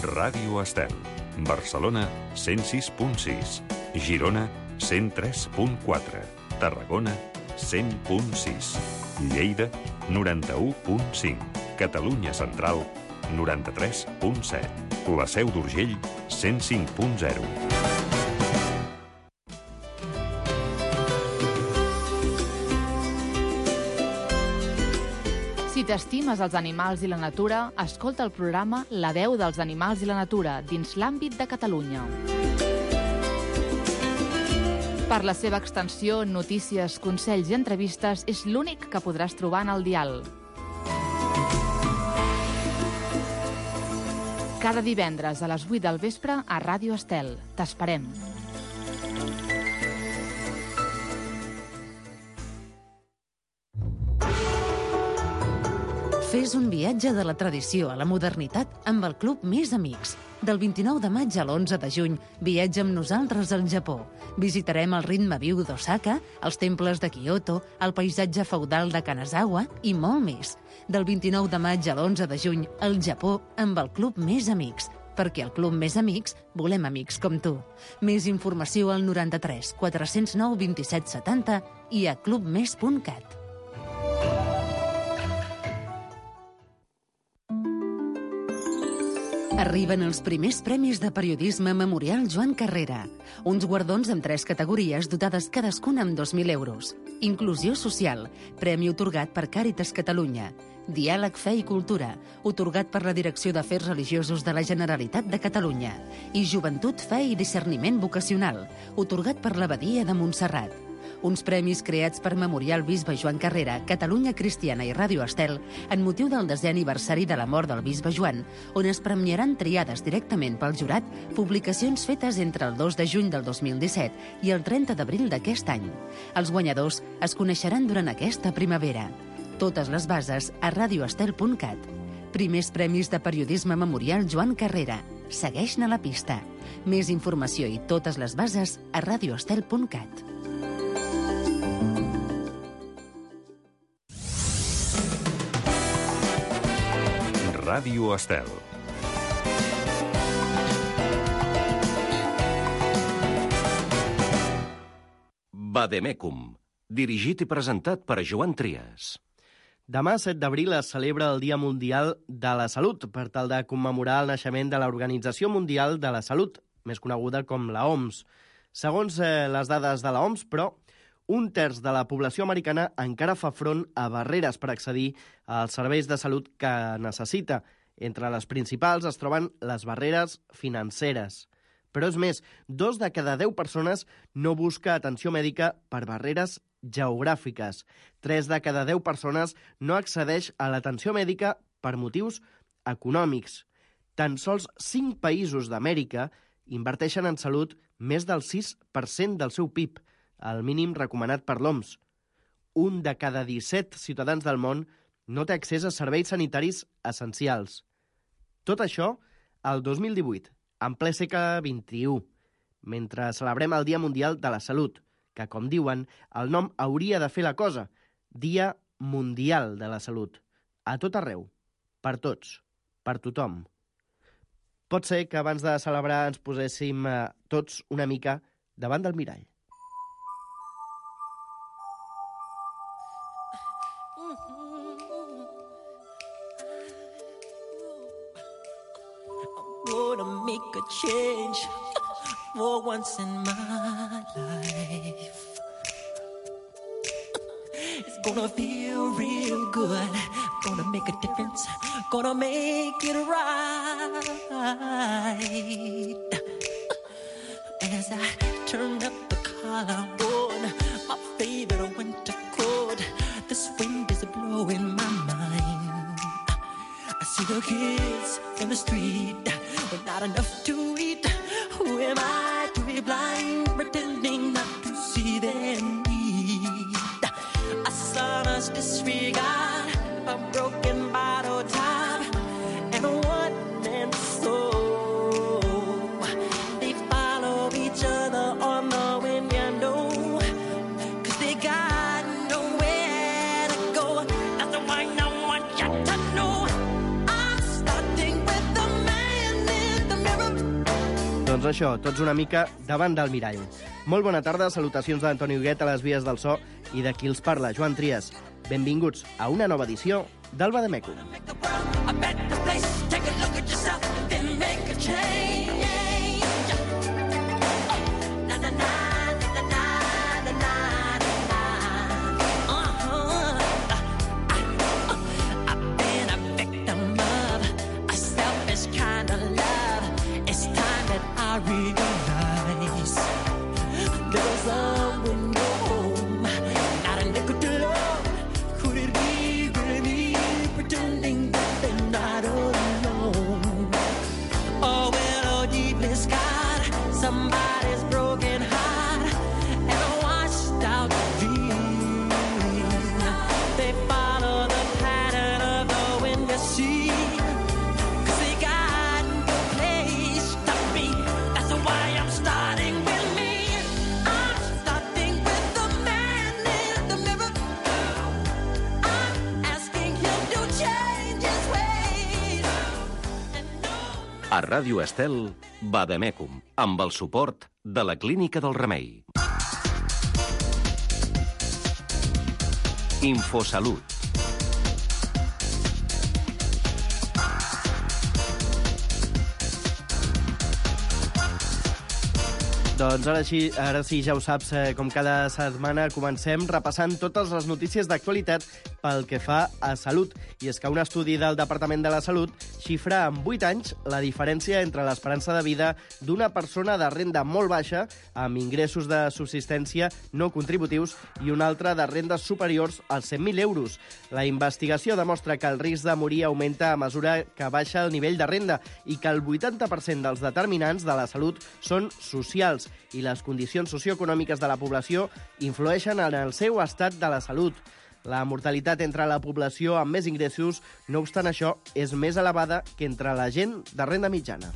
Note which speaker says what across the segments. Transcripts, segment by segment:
Speaker 1: Ràdio Estel. Barcelona, 106.6. Girona, 103.4. Tarragona, 100.6. Lleida, 91.5. Catalunya Central, 93.7. La Seu d'Urgell, 105.0.
Speaker 2: Si t'estimes els animals i la natura, escolta el programa La veu dels animals i la natura dins l'àmbit de Catalunya. Per la seva extensió, notícies, consells i entrevistes, és l'únic que podràs trobar en el dial. Cada divendres a les 8 del vespre a Ràdio Estel. T'esperem.
Speaker 3: Fes un viatge de la tradició a la modernitat amb el Club Més Amics. Del 29 de maig a l'11 de juny, viatja amb nosaltres al Japó. Visitarem el ritme viu d'Osaka, els temples de Kyoto, el paisatge feudal de Kanazawa i molt més. Del 29 de maig a l'11 de juny, al Japó amb el Club Més Amics. Perquè al Club Més Amics volem amics com tu. Més informació al 93 409 27 70 i a clubmes.cat. Arriben els primers premis de periodisme Memorial Joan Carrera. Uns guardons amb 3 categories dotades cadascuna amb 2.000 euros. Inclusió social, premi atorgat per Càritas Catalunya. Diàleg, fe i cultura, atorgat per la Direcció d'Afers Religiosos de la Generalitat de Catalunya. I joventut, fe i discerniment vocacional, atorgat per l'Abadia de Montserrat. Uns premis creats per Memorial Bisbe Joan Carrera, Catalunya Cristiana i Ràdio Estel en motiu del 10è aniversari de la mort del bisbe Joan, on es premiaran triades directament pel jurat publicacions fetes entre el 2 de juny del 2017 i el 30 d'abril d'aquest any. Els guanyadors es coneixeran durant aquesta primavera. Totes les bases a radioestel.cat. Primers premis de periodisme Memorial Joan Carrera. Segueix-ne la pista. Més informació i totes les bases a radioestel.cat.
Speaker 1: Ràdio Estel. Vademecum, dirigit i presentat per Joan Trias.
Speaker 4: Demà, 7 d'abril, es celebra el Dia Mundial de la Salut per tal de commemorar el naixement de l'Organització Mundial de la Salut, més coneguda com la OMS. Segons les dades de la OMS, però, 1/3 de la població americana encara fa front a barreres per accedir als serveis de salut que necessita. Entre les principals es troben les barreres financeres. Però és més, 2 de cada 10 persones no busca atenció mèdica per barreres geogràfiques. 3 de cada 10 persones no accedeix a l'atenció mèdica per motius econòmics. Tan sols 5 països d'Amèrica inverteixen en salut més del 6% del seu PIB, el mínim recomanat per l'OMS. 1 de cada 17 ciutadans del món no té accés a serveis sanitaris essencials. Tot això el 2018, en ple segle XXI, mentre celebrem el Dia Mundial de la Salut, que, com diuen, el nom hauria de fer la cosa, Dia Mundial de la Salut. A tot arreu, per tots, per tothom. Pot ser que abans de celebrar ens poséssim tots una mica davant del mirall.
Speaker 5: Gonna make a change for once in my life. It's gonna feel real good. Gonna make a difference. Gonna make it right. As I turn up the collar on my favorite winter coat, this wind is blowing my mind. I see the kids in the street with not enough to eat. Who am I to be blind, pretending not to see their need? A son's disregard, a broken bottle top, and a one-man soul. They follow each other on the wind, you know, 'cause they got nowhere to go. That's why I want you to know I'm starting with the man in
Speaker 4: Doncs això, tots una mica davant del mirall. Molt bona tarda, salutacions d'Antoni Huguet a les vies del so i de qui els parla, Joan Trias. Benvinguts a una nova edició del Vademecum.
Speaker 1: A Ràdio Estel, Vademecum, amb el suport de la Clínica del Remei. Infosalut.
Speaker 4: Doncs ara sí, ja ho saps, com cada setmana comencem repassant totes les notícies d'actualitat pel que fa a salut. I és que un estudi del Departament de la Salut xifra en 8 anys la diferència entre l'esperança de vida d'una persona de renda molt baixa, amb ingressos de subsistència no contributius, i una altra de rendes superiors als 100.000 euros. La investigació demostra que el risc de morir augmenta a mesura que baixa el nivell de renda i que el 80% dels determinants de la salut són socials i les condicions socioeconòmiques de la població influeixen en el seu estat de la salut. La mortalitat entre la població amb més ingressos, no obstant això, és més elevada que entre la gent de renda mitjana.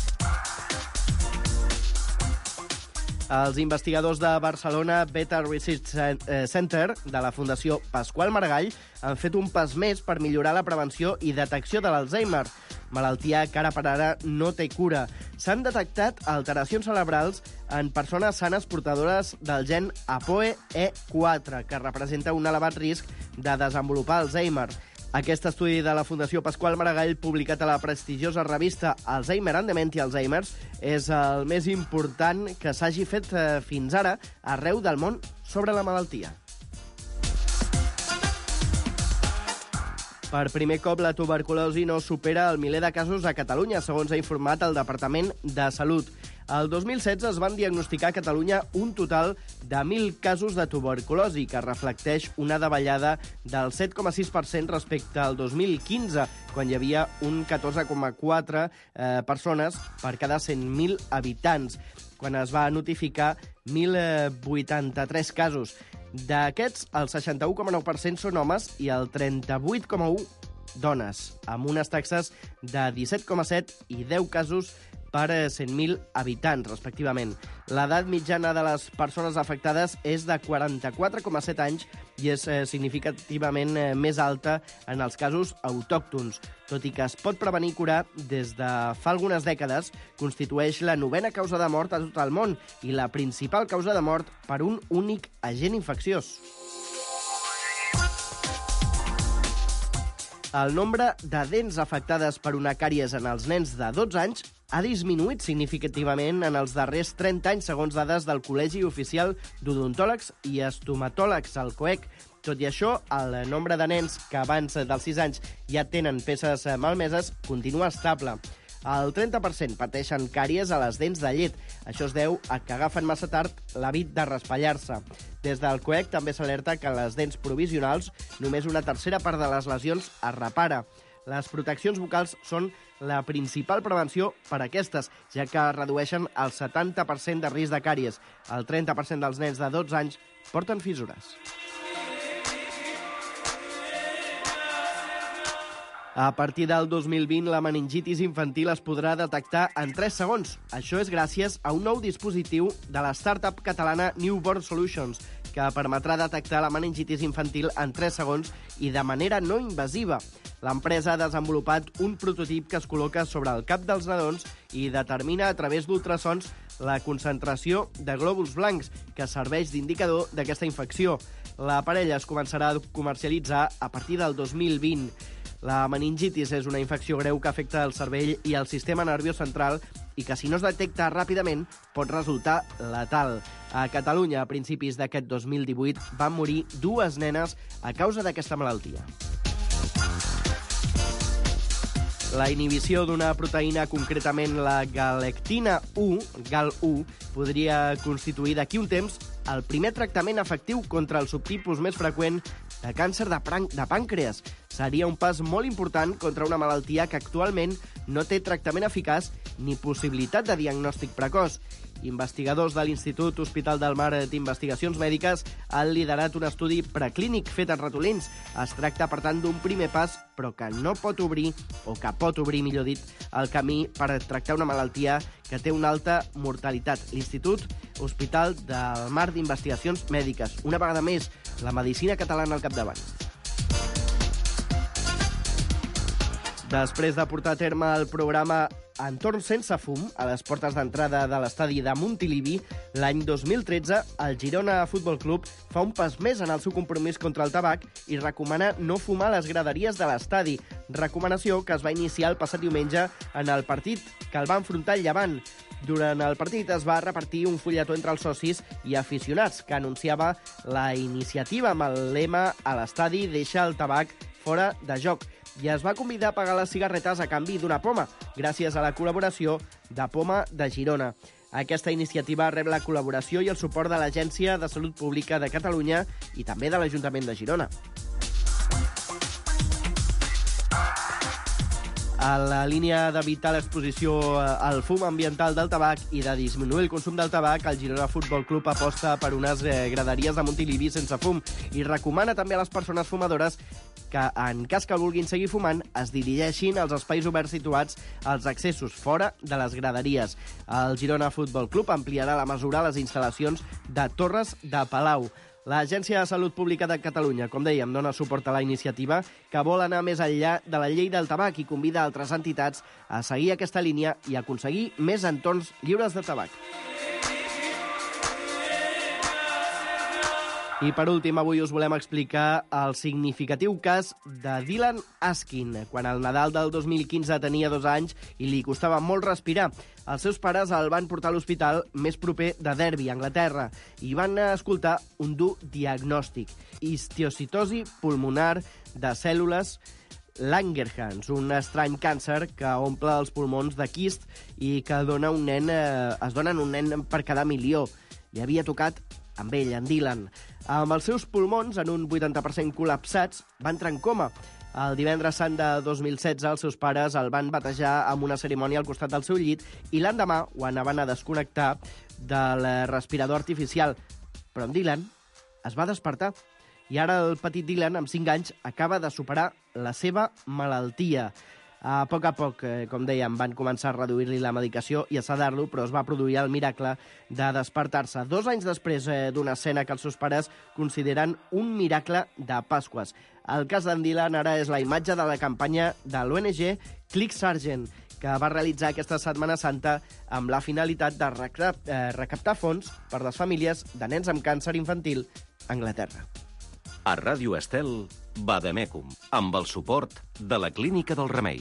Speaker 4: Els investigadors de Barcelona Beta Research Center de la Fundació Pasqual Maragall han fet un pas més per millorar la prevenció i detecció de l'Alzheimer, malaltia que ara per ara no té cura. S'han detectat alteracions cerebrals en persones sanes portadores del gen APOE4, que representa un elevat risc de desenvolupar Alzheimer. Aquest estudi de la Fundació Pasqual Maragall, publicat a la prestigiosa revista Alzheimer and Dementia Alzheimer's, és el més important que s'hagi fet fins ara arreu del món sobre la malaltia. Per primer cop, la tuberculosi no supera el miler de casos a Catalunya, segons ha informat el Departament de Salut. El 2016 es van diagnosticar a Catalunya un total de 1.000 casos de tuberculosi, que reflecteix una davallada del 7,6% respecte al 2015, quan hi havia un 14,4 persones per cada 100.000 habitants, quan es va notificar 1.083 casos. D'aquests, el 61,9% són homes i el 38,1% dones, amb unes taxes de 17,7 i 10 casos per 100.000 habitants, respectivament. L'edat mitjana de les persones afectades és de 44,7 anys i és significativament més alta en els casos autòctons. Tot i que es pot prevenir i curar des de fa algunes dècades, constitueix la 9ª causa de mort a tot el món i la principal causa de mort per un únic agent infecciós. El nombre de dents afectades per una càries en els nens de 12 anys ha disminuït significativament en els darrers 30 anys, segons dades del Col·legi Oficial d'Odontòlegs i Estomatòlegs, el COEC. Tot i això, el nombre de nens que abans dels 6 anys ja tenen peces malmeses continua estable. El 30% pateixen càries a les dents de llet. Això es deu a que agafen massa tard l'hàbit de raspallar-se. Des del COEC també s'alerta que les dents provisionals només una tercera part de les lesions es repara. Les proteccions bucals són la principal prevenció per a aquestes, ja que redueixen el 70% de risc de càries. El 30% dels nens de 12 anys porten fissures. A partir del 2020, la meningitis infantil es podrà detectar en 3 segons. Això és gràcies a un nou dispositiu de la startup catalana Newborn Solutions, que permetrà detectar la meningitis infantil en 3 segons i de manera no invasiva. L'empresa ha desenvolupat un prototip que es col·loca sobre el cap dels nadons i determina a través d'ultrasons la concentració de glòbuls blancs, que serveix d'indicador d'aquesta infecció. L'aparell es començarà a comercialitzar a partir del 2020. La meningitis és una infecció greu que afecta el cervell i el sistema nerviós central i que, si no es detecta ràpidament, pot resultar letal. A Catalunya, a principis d'aquest 2018, van morir 2 nenes a causa d'aquesta malaltia. La inhibició d'una proteïna, concretament la galectina 1, GAL1, podria constituir d'aquí un temps el primer tractament efectiu contra el subtipus més freqüent de càncer de pàncreas. Seria un pas molt important contra una malaltia que actualment no té tractament eficaç ni possibilitat de diagnòstic precoç. Investigadors de l'Institut Hospital del Mar d'Investigacions Mèdiques han liderat un estudi preclínic fet en ratolins. Es tracta, per tant, d'un primer pas, però que no pot obrir, o que pot obrir, millor dit, el camí per tractar una malaltia que té una alta mortalitat. L'Institut Hospital del Mar d'Investigacions Mèdiques. Una vegada més, la medicina catalana al capdavant. Després de portar a terme el programa Entorn sense fum, a les portes d'entrada de l'estadi de Montilivi, l'any 2013, el Girona Futbol Club fa un pas més en el seu compromís contra el tabac i recomana no fumar a les graderies de l'estadi, recomanació que es va iniciar el passat diumenge en el partit que el va enfrontar el Llevant. Durant el partit es va repartir un fulletó entre els socis i aficionats que anunciava la iniciativa amb el lema "A l'estadi deixa el tabac fora de joc", i es va convidar a pagar les cigarretes a canvi d'una poma, gràcies a la col·laboració de Poma de Girona. Aquesta iniciativa rep la col·laboració i el suport de l'Agència de Salut Pública de Catalunya i també de l'Ajuntament de Girona. A la línia d'evitar l'exposició al fum ambiental del tabac i de disminuir el consum del tabac, el Girona Futbol Club aposta per unes graderies de Montilivi sense fum i recomana també a les persones fumadores que, en cas que vulguin seguir fumant, es dirigeixin als espais oberts situats als accessos fora de les graderies. El Girona Futbol Club ampliarà la mesura a les instal·lacions de Torres de Palau. L'Agència de Salut Pública de Catalunya, com dèiem, dona suport a la iniciativa que vol anar més enllà de la llei del tabac i convida altres entitats a seguir aquesta línia i aconseguir més entorns lliures de tabac. I per últim, avui us volem explicar el significatiu cas de Dylan Askin, quan el Nadal del 2015 tenia 2 anys i li costava molt respirar. Els seus pares el van portar a l'hospital més proper de Derby, Anglaterra, i van escoltar un dur diagnòstic: histiocitosi pulmonar de cèl·lules Langerhans, un estrany càncer que omple els pulmons de quist i que es dona un nen per cada milió. Li havia tocat amb ell, en Dylan. Amb els seus pulmons, en un 80% col·lapsats, va entrar en coma. El divendres sant de 2016, els seus pares el van batejar amb una cerimònia al costat del seu llit i l'endemà ho anaven a desconnectar del respirador artificial. Però en Dylan es va despertar i ara el petit Dylan, amb 5 anys, acaba de superar la seva malaltia. A poc, com dèiem, van començar a reduir-li la medicació i a sedar-lo, però es va produir el miracle de despertar-se 2 anys després d'una escena que els seus pares consideren un miracle de Pasques. El cas d'en Dylan ara és la imatge de la campanya de l'ONG Click Sargent, que va realitzar aquesta Setmana Santa amb la finalitat de recaptar fons per les famílies de nens amb càncer infantil a Anglaterra.
Speaker 1: A Ràdio Estel, Vademecum, amb el suport de la Clínica del Remei.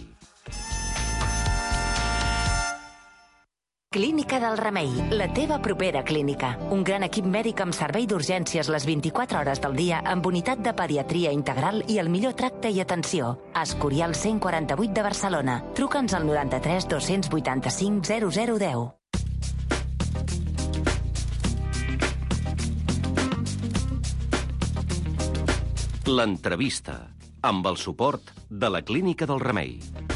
Speaker 6: Clínica del Remei, la teva propera clínica. Un gran equip mèdic amb servei d'urgències les 24 hores del dia, amb unitat de pediatria integral i el millor tracte i atenció. Escorial 148 de Barcelona. Truca'ns al 93 285 0010.
Speaker 1: L'entrevista, amb el suport de la Clínica del Remei.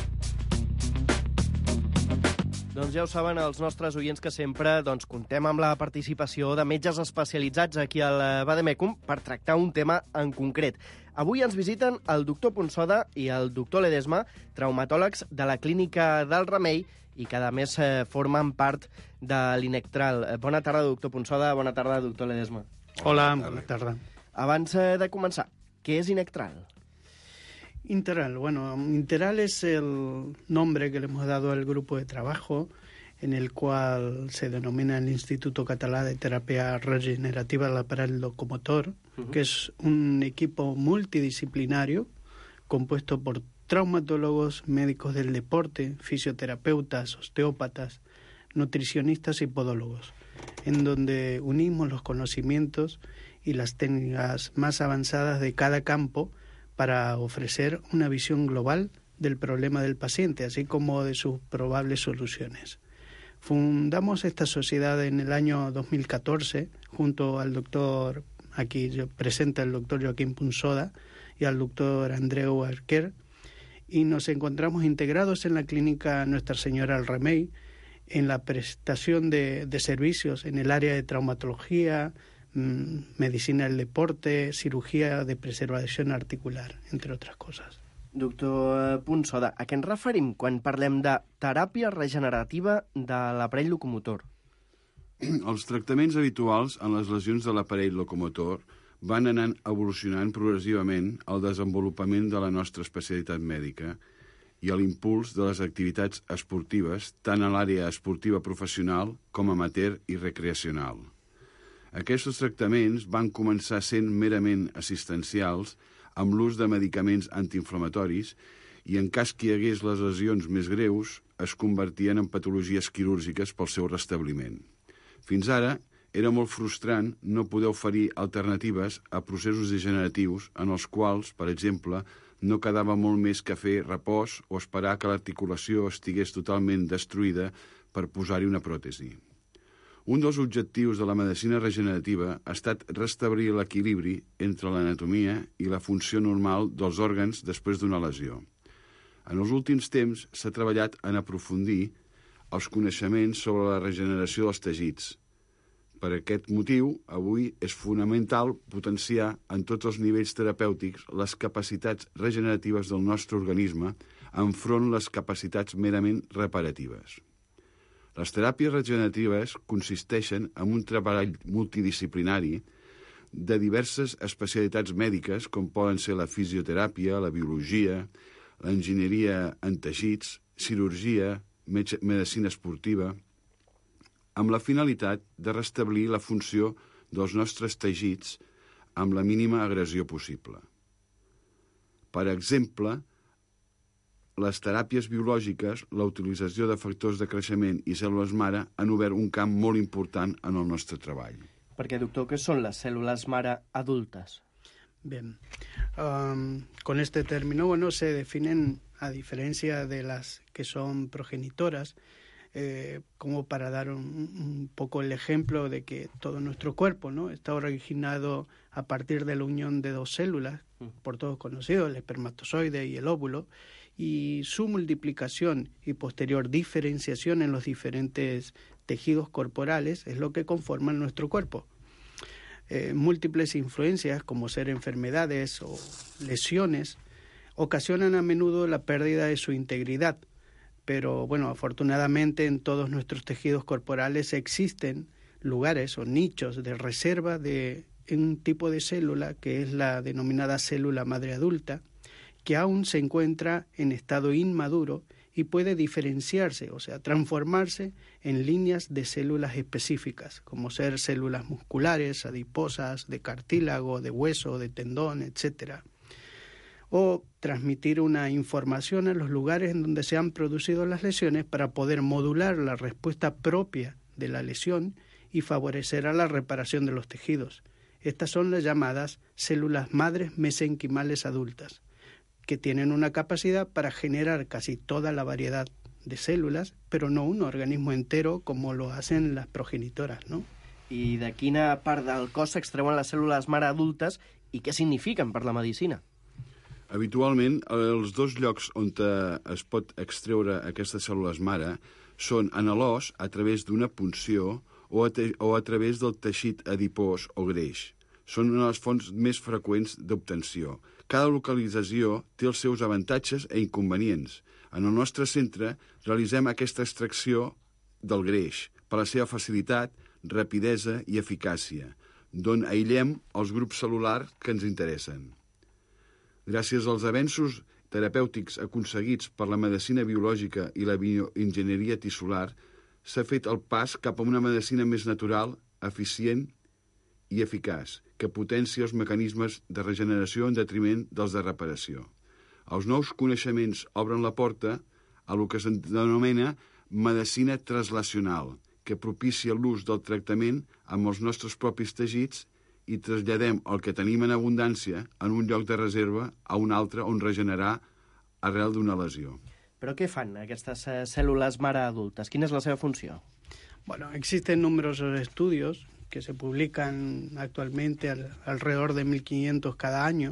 Speaker 4: Doncs ja ho saben els nostres oients que sempre contem amb la participació de metges especialitzats aquí al Vademecum per tractar un tema en concret. Avui ens visiten el doctor Ponsoda i el doctor Ledesma, traumatòlegs de la Clínica del Remei i que, a més, formen part de l'Inectral. Bona tarda, doctor Ponsoda. Bona tarda, doctor Ledesma.
Speaker 7: Hola, buenas tardes.
Speaker 4: Abans de començar, què és Inectral?
Speaker 7: Interal, bueno, Interal es el nombre que le hemos dado al grupo de trabajo en el cual se denomina el Instituto Català de Terapia Regenerativa del Aparell Locomotor, que es un equipo multidisciplinario compuesto por traumatólogos, médicos del deporte, fisioterapeutas, osteópatas, nutricionistas y podólogos, en donde unimos los conocimientos y las técnicas más avanzadas de cada campo para ofrecer una visión global del problema del paciente, así como de sus probables soluciones. Fundamos esta sociedad en el año 2014 junto al doctor, aquí presenta el doctor Joaquín Punsoda y al doctor Andreu Arquer, y nos encontramos integrados en la clínica Nuestra Señora del Remei en la prestación de servicios en el área de traumatología, medicina del deporte, cirugía de preservació articular, entre otras cosas.
Speaker 4: Doctor Punsoda, a què ens referim quan parlem de teràpia regenerativa de l'aparell locomotor?
Speaker 8: Els tractaments habituals en les lesions de l'aparell locomotor van anant evolucionant progressivament al desenvolupament de la nostra especialitat mèdica i a l'impuls de les activitats esportives, tant a l'àrea esportiva professional com amateur i recreacional. Aquests tractaments van començar sent merament assistencials amb l'ús de medicaments antiinflamatoris i en cas que hi hagués les lesions més greus es convertien en patologies quirúrgiques pel seu restabliment. Fins ara era molt frustrant no poder oferir alternatives a processos degeneratius en els quals, per exemple, no quedava molt més que fer repòs o esperar que l'articulació estigués totalment destruïda per posar-hi una pròtesi. Un dels objectius de la medicina regenerativa ha estat restablir l'equilibri entre l'anatomia i la funció normal dels òrgans després d'una lesió. En els últims temps s'ha treballat en aprofundir els coneixements sobre la regeneració dels teixits. Per aquest motiu, avui és fonamental potenciar en tots els nivells terapèutics les capacitats regeneratives del nostre organisme enfront les capacitats merament reparatives. Les teràpies regeneratives consisteixen en un treball multidisciplinari de diverses especialitats mèdiques, com poden ser la fisioteràpia, la biologia, l'enginyeria en teixits, cirurgia, medicina esportiva, amb la finalitat de restablir la funció dels nostres teixits amb la mínima agressió possible. Per exemple, les teràpies biològiques, la utilització de factors de creixement i cèl·lules mare han obert un camp molt important en el nostre treball.
Speaker 4: Perquè, doctor, què són les cèl·lules mare adultes?
Speaker 7: Bien, con este término, bueno, se definen, a diferencia de las que son progenitoras, como para dar un poco el ejemplo de que todo nuestro cuerpo, ¿no?, está originado a partir de la unión de dos células, por todos conocidos, el espermatozoide y el óvulo, y su multiplicación y posterior diferenciación en los diferentes tejidos corporales es lo que conforman nuestro cuerpo. Múltiples influencias, como ser enfermedades o lesiones, ocasionan a menudo la pérdida de su integridad, pero bueno, afortunadamente en todos nuestros tejidos corporales existen lugares o nichos de reserva de un tipo de célula que es la denominada célula madre adulta, que aún se encuentra en estado inmaduro y puede diferenciarse, o sea, transformarse en líneas de células específicas, como ser células musculares, adiposas, de cartílago, de hueso, de tendón, etc. O transmitir una información a los lugares en donde se han producido las lesiones para poder modular la respuesta propia de la lesión y favorecer a la reparación de los tejidos. Estas son las llamadas células madres mesenquimales adultas, que tienen una capacidad para generar casi toda la variedad de células, pero no un organismo entero como lo hacen las progenitoras, ¿no?
Speaker 4: I de quina part del cos s'extreuen les cèl·lules mare adultes i què signifiquen per la medicina?
Speaker 8: Habitualment, els dos llocs on es pot extreure aquestes cèl·lules mare són en l'os a través d'una punció o a través del teixit adipós o greix. Són una de les fonts més freqüents d'obtenció. Cada localització té els seus avantatges i inconvenients. En el nostre centre realitzem aquesta extracció del greix per la seva facilitat, rapidesa i eficàcia. d'on aïllem els grups cel·lulars que ens interessen. Gràcies als avenços terapèutics aconseguits per la medicina biològica i la bioenginyeria tissular, s'ha fet el pas cap a una medicina més natural, eficient i eficaç, que potencia els mecanismes de regeneració en detriment dels de reparació. Els nous coneixements obren la porta a lo que se'n denomina medicina translacional, que propicia l'ús del tractament amb els nostres propis teixits i traslladem el que tenim en abundància en un lloc de reserva a un altre on regenerar arrel d'una lesió.
Speaker 4: Però què fan aquestes cèl·lules mare adultes? Quina és la seva funció?
Speaker 7: Bueno, existen numerosos estudios que se publican actualmente alrededor de 1.500 cada año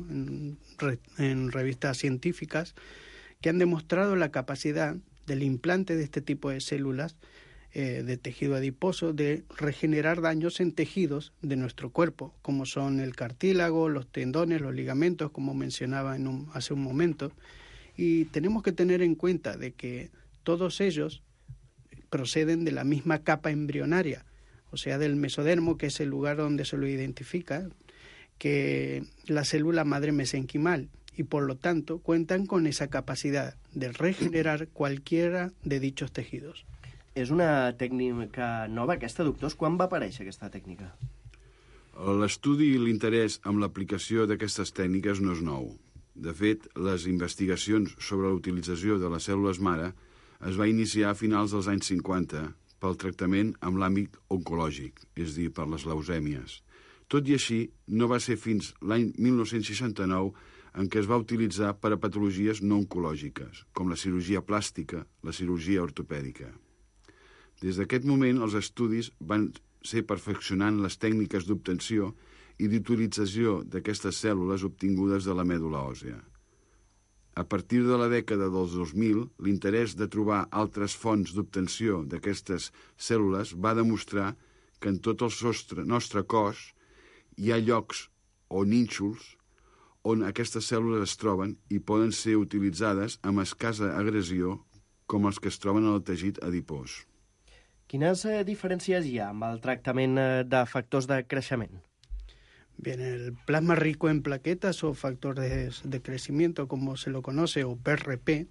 Speaker 7: en revistas científicas que han demostrado la capacidad del implante de este tipo de células de tejido adiposo de regenerar daños en tejidos de nuestro cuerpo, como son el cartílago, los tendones, los ligamentos, como mencionaba hace un momento. Y tenemos que tener en cuenta de que todos ellos proceden de la misma capa embrionaria, o sea, del mesodermo, que es el lugar donde se lo identifica, que la célula madre mesenquimal, y por lo tanto cuentan con esa capacidad de regenerar cualquiera de dichos tejidos.
Speaker 4: És una tècnica nova, aquesta, doctors? Quan va aparèixer aquesta tècnica?
Speaker 8: L'estudi i l'interès en l'aplicació d'aquestes tècniques no és nou. De fet, les investigacions sobre la utilització de les cèl·lules mare es va iniciar a finals dels anys 50 pel tractament amb l'àmbit oncològic, és a dir, per les leucèmies. Tot i així, no va ser fins l'any 1969 en què es va utilitzar per a patologies no oncològiques, com la cirurgia plàstica, la cirurgia ortopèdica. Des d'aquest moment, els estudis van ser perfeccionant les tècniques d'obtenció i d'utilització d'aquestes cèl·lules obtingudes de la mèdula òssea. A partir de la dècada dels 2000, l'interès de trobar altres fonts d'obtenció d'aquestes cèl·lules va demostrar que en tot el nostre cos hi ha llocs o nínxols on aquestes cèl·lules es troben i poden ser utilitzades amb escassa agressió com els que es troben en el teixit adipós.
Speaker 4: Quines diferències hi ha amb el tractament de factors de creixement?
Speaker 7: Bien, el plasma rico en plaquetas o factor de crecimiento, como se lo conoce, o PRP,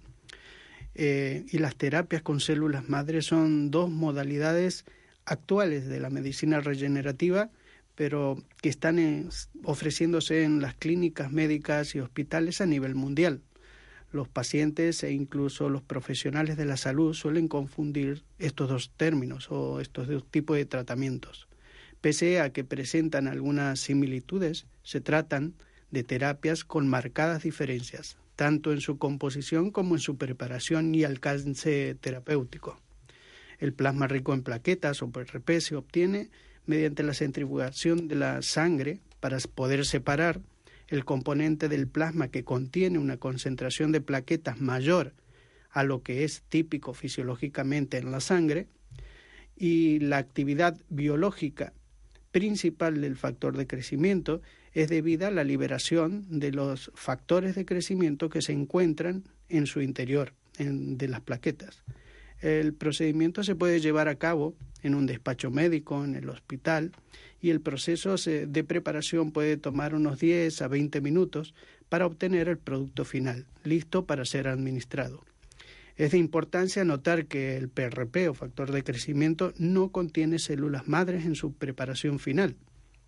Speaker 7: y las terapias con células madres son dos modalidades actuales de la medicina regenerativa, pero que están ofreciéndose en las clínicas médicas y hospitales a nivel mundial. Los pacientes e incluso los profesionales de la salud suelen confundir estos dos términos o estos dos tipos de tratamientos. Pese a que presentan algunas similitudes, se tratan de terapias con marcadas diferencias, tanto en su composición como en su preparación y alcance terapéutico. El plasma rico en plaquetas o PRP se obtiene mediante la centrifugación de la sangre para poder separar el componente del plasma que contiene una concentración de plaquetas mayor a lo que es típico fisiológicamente en la sangre, y la actividad biológica principal del factor de crecimiento es debida a la liberación de los factores de crecimiento que se encuentran en su interior, de las plaquetas. El procedimiento se puede llevar a cabo en un despacho médico, en el hospital, y el proceso de preparación puede tomar unos 10 a 20 minutos para obtener el producto final, listo para ser administrado. Es de importancia notar que el PRP o factor de crecimiento no contiene células madres en su preparación final.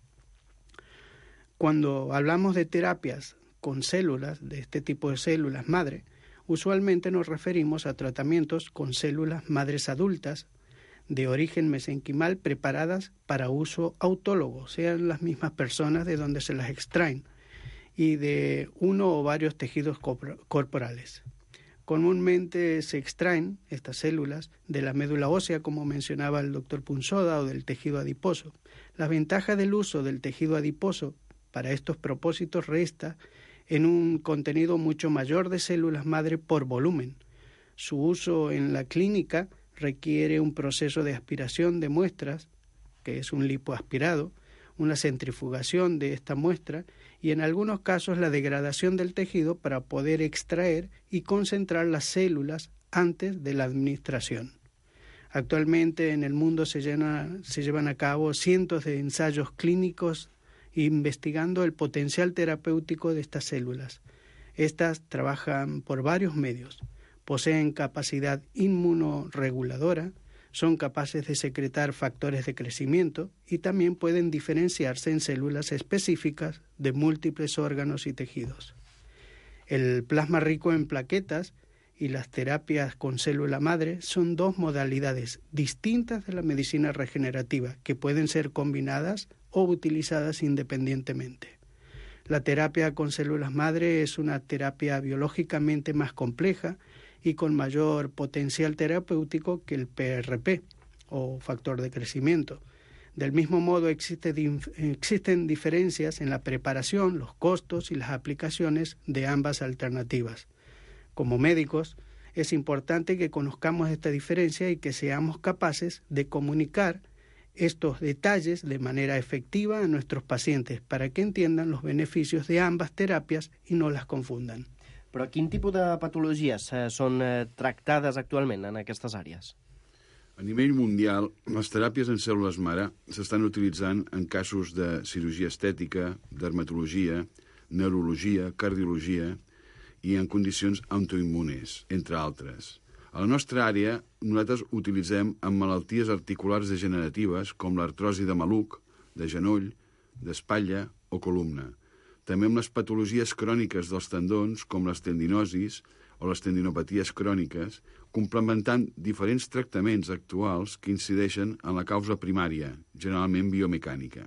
Speaker 7: Cuando hablamos de terapias con células, de este tipo de células madre, usualmente nos referimos a tratamientos con células madres adultas de origen mesenquimal preparadas para uso autólogo, sean las mismas personas de donde se las extraen, y de uno o varios tejidos corporales. Comúnmente se extraen estas células de la médula ósea, como mencionaba el doctor Punsoda, o del tejido adiposo. La ventaja del uso del tejido adiposo para estos propósitos resta en un contenido mucho mayor de células madre por volumen. Su uso en la clínica requiere un proceso de aspiración de muestras, que es un lipoaspirado, una centrifugación de esta muestra y en algunos casos la degradación del tejido para poder extraer y concentrar las células antes de la administración. Actualmente en el mundo se llevan a cabo cientos de ensayos clínicos investigando el potencial terapéutico de estas células. Estas trabajan por varios medios, poseen capacidad inmunorreguladora, son capaces de secretar factores de crecimiento y también pueden diferenciarse en células específicas de múltiples órganos y tejidos. El plasma rico en plaquetas y las terapias con célula madre son dos modalidades distintas de la medicina regenerativa que pueden ser combinadas o utilizadas independientemente. La terapia con células madre es una terapia biológicamente más compleja y con mayor potencial terapéutico que el PRP o factor de crecimiento. Del mismo modo, existen diferencias en la preparación, los costos y las aplicaciones de ambas alternativas. Como médicos, es importante que conozcamos esta diferencia y que seamos capaces de comunicar estos detalles de manera efectiva a nuestros pacientes para que entiendan los beneficios de ambas terapias y no las confundan.
Speaker 4: Però quin tipus de patologies són tractades actualment en aquestes àrees?
Speaker 8: A nivell mundial, les teràpies en cèl·lules mare s'estan utilitzant en casos de cirurgia estètica, dermatologia, neurologia, cardiologia i en condicions autoimmunes, entre altres. A la nostra àrea, nosaltres utilitzem en malalties articulars degeneratives com l'artrosi de maluc, de genoll, d'espatlla o columna. També amb les patologies cròniques dels tendons, com les tendinosis o les tendinopaties cròniques, complementant diferents tractaments actuals que incideixen en la causa primària, generalment biomecànica.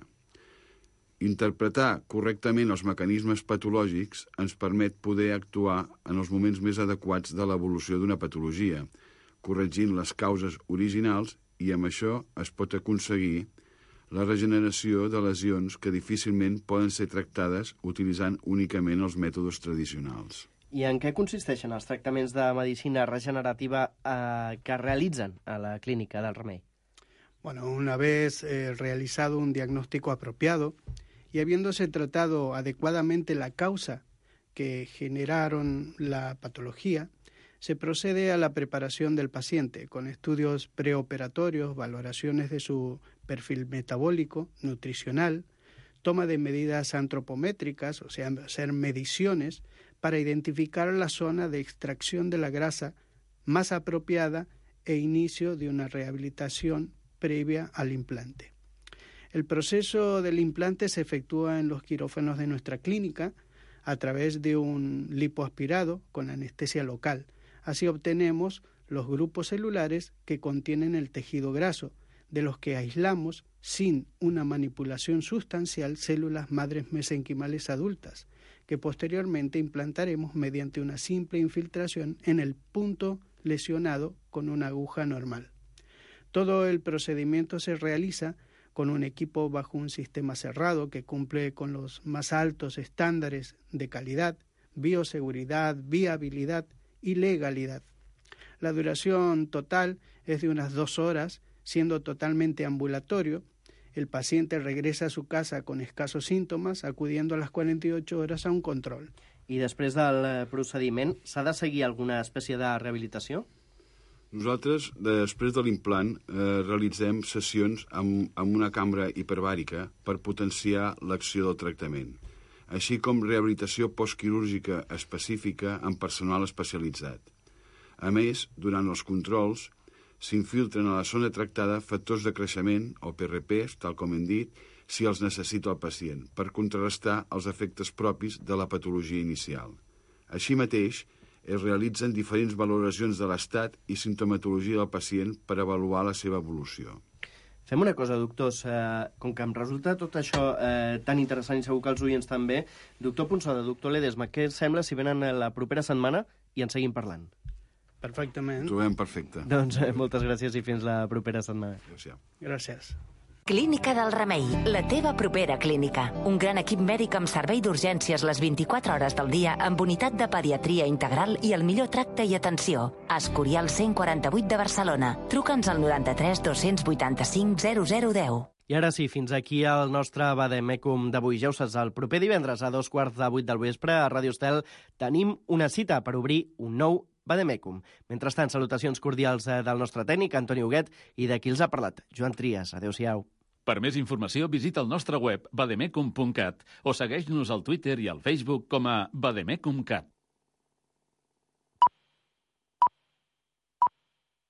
Speaker 8: Interpretar correctament els mecanismes patològics ens permet poder actuar en els moments més adequats de l'evolució d'una patologia, corregint les causes originals i amb això es pot aconseguir la regeneració de lesions que difícilment poden ser tractades utilitzant únicament els mètodes tradicionals.
Speaker 4: I en què consisteixen els tractaments de medicina regenerativa que realitzen a la clínica del Remei?
Speaker 7: Bueno, una vez realizado un diagnóstico apropiado y habiéndose tratado adecuadamente la causa que generaron la patología, se procede a la preparación del paciente con estudios preoperatorios, valoraciones de su perfil metabólico, nutricional, toma de medidas antropométricas, o sea, hacer mediciones para identificar la zona de extracción de la grasa más apropiada e inicio de una rehabilitación previa al implante. El proceso del implante se efectúa en los quirófanos de nuestra clínica a través de un lipoaspirado con anestesia local. Así obtenemos los grupos celulares que contienen el tejido graso, de los que aislamos, sin una manipulación sustancial, células madres mesenquimales adultas, que posteriormente implantaremos mediante una simple infiltración en el punto lesionado con una aguja normal. Todo el procedimiento se realiza con un equipo bajo un sistema cerrado que cumple con los más altos estándares de calidad, bioseguridad, viabilidad y legalidad. La duración total es de unas 2 horas, siendo totalmente ambulatorio. El paciente regresa a su casa con escasos síntomas, acudiendo a las 48 horas a un control.
Speaker 4: I després del procediment, s'ha de seguir alguna espècie de rehabilitació?
Speaker 8: Nosaltres, després de l'implant, realitzem sessions amb una cambra hiperbàrica per potenciar l'acció del tractament, així com rehabilitació postquirúrgica específica amb personal especialitzat. A més, durant els controls, s'infiltren a la zona tractada factors de creixement, o PRPs, tal com hem dit, si els necessita el pacient, per contrarrestar els efectes propis de la patologia inicial. Així mateix, es realitzen diferents valoracions de l'estat i sintomatologia del pacient per avaluar la seva evolució.
Speaker 4: Fem una cosa, doctors. Com que em resulta tot això tan interessant i segur que els oients també, doctor Ponsada, doctor Ledesma, què us sembla si venen la propera setmana i en seguim parlant?
Speaker 7: Perfectament.
Speaker 8: Ho trobem perfecte.
Speaker 4: Doncs moltes gràcies i fins la propera setmana.
Speaker 7: Gràcies.
Speaker 6: Clínica del Remei, la teva propera clínica. Un gran equip mèdic amb servei d'urgències les 24 hores del dia amb unitat de pediatria integral i el millor tracte i atenció. Escorial 148 de Barcelona. Truca'ns al 93 285 0010.
Speaker 4: I ara sí, fins aquí el nostre Vademecum d'avui. Ja ho saps, el proper divendres a 7:15 del vespre a Ràdio Estel tenim una cita per obrir un nou Vademecum. Mentrestant, salutacions cordials del nostre tècnic, Antoni Huguet, i de qui els ha parlat, Joan Trias. Adéu-siau.
Speaker 9: Per més informació, visita el nostre web vademecum.cat o segueix-nos al Twitter i al Facebook com a vademecum.cat.